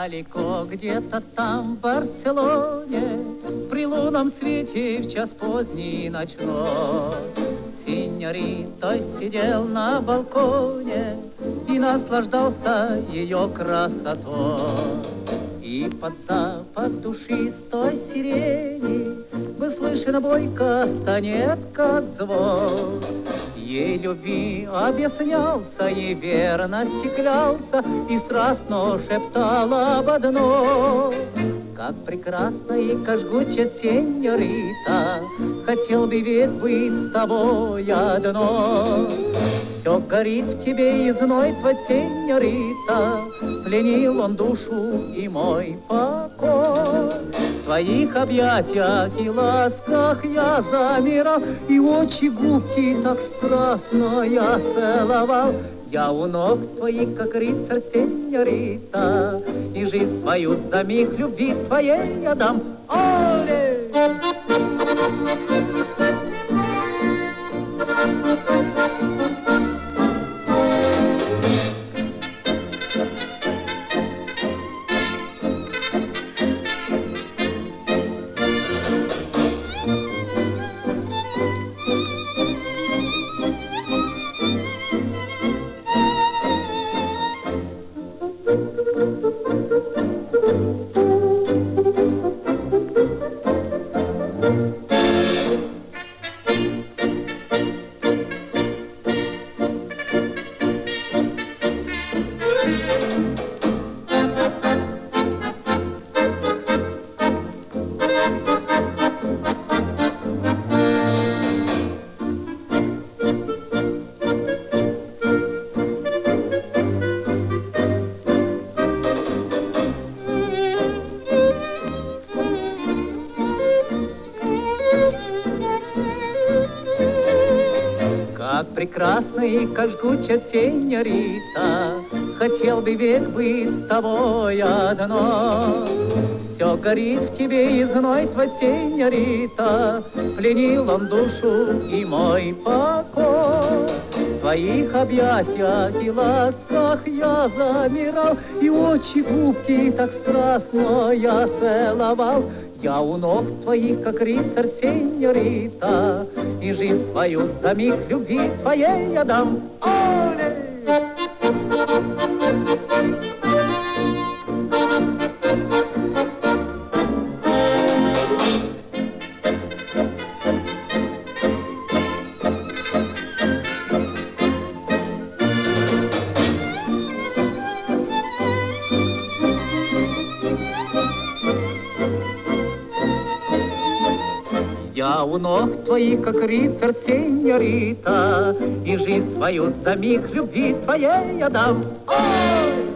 Далеко где-то там, в Барселоне, при лунном свете в час поздний ночной, синьорита сидел на балконе и наслаждался ее красотой. И под запах душистой сирени был слышен бойко станет, как звон. Ей любви объяснялся, ей верности клялся и страстно шептал об одном. Как прекрасна и как жгуча, сеньорита, хотел бы век быть с тобой одно. Все горит в тебе и зной твой, сеньорита, пленил он душу и мой покой. В твоих объятиях и ласках я замирал, и очи губки так страстно я целовал. Я у ног твоих, как рыцарь, сеньорита, и жизнь свою за миг любви твоей я дам. Оле! Как прекрасна и как жгуча, сеньорита, хотел бы век быть с тобой одно. Все горит в тебе и зной твой, сеньорита, пленил он душу и мой покой. В твоих объятиях и ласках я замирал, и очи губки так страстно я целовал. Я у ног твоих, как рыцарь, сеньорита, и жизнь свою за миг любви твоей я дам. Оле! Я у ног твоих, как рыцарь, сеньорита, и жизнь свою за миг любви твоей я дам. Ой!